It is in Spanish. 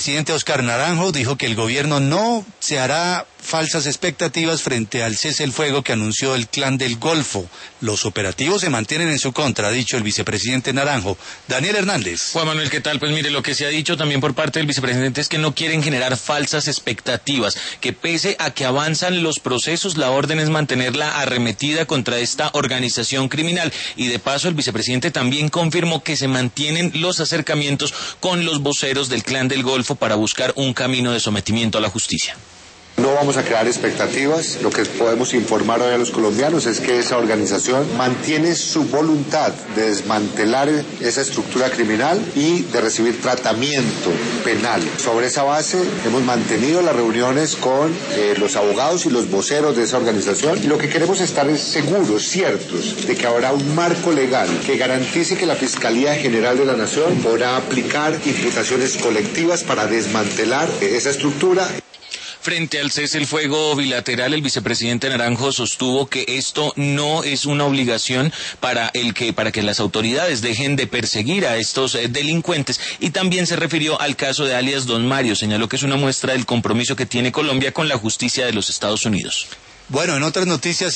El presidente Óscar Naranjo dijo que el gobierno no se hará falsas expectativas frente al cese el fuego que anunció el Clan del Golfo. Los operativos se mantienen en su contra, ha dicho el vicepresidente Naranjo. Daniel Hernández. Juan Manuel, ¿qué tal? Pues mire, lo que se ha dicho también por parte del vicepresidente es que no quieren generar falsas expectativas, que pese a que avanzan los procesos, la orden es mantenerla arremetida contra esta organización criminal. Y de paso, el vicepresidente también confirmó que se mantienen los acercamientos con los voceros del Clan del Golfo para buscar un camino de sometimiento a la justicia. No vamos a crear expectativas, lo que podemos informar hoy a los colombianos es que esa organización mantiene su voluntad de desmantelar esa estructura criminal y de recibir tratamiento penal. Sobre esa base hemos mantenido las reuniones con los abogados y los voceros de esa organización y lo que queremos es estar seguros, ciertos, de que habrá un marco legal que garantice que la Fiscalía General de la Nación podrá aplicar imputaciones colectivas para desmantelar esa estructura. Frente al cese el fuego bilateral, el vicepresidente Naranjo sostuvo que esto no es una obligación para que las autoridades dejen de perseguir a estos delincuentes, y también se refirió al caso de alias Don Mario. Señaló que es una muestra del compromiso que tiene Colombia con la justicia de los Estados Unidos. Bueno, en otras noticias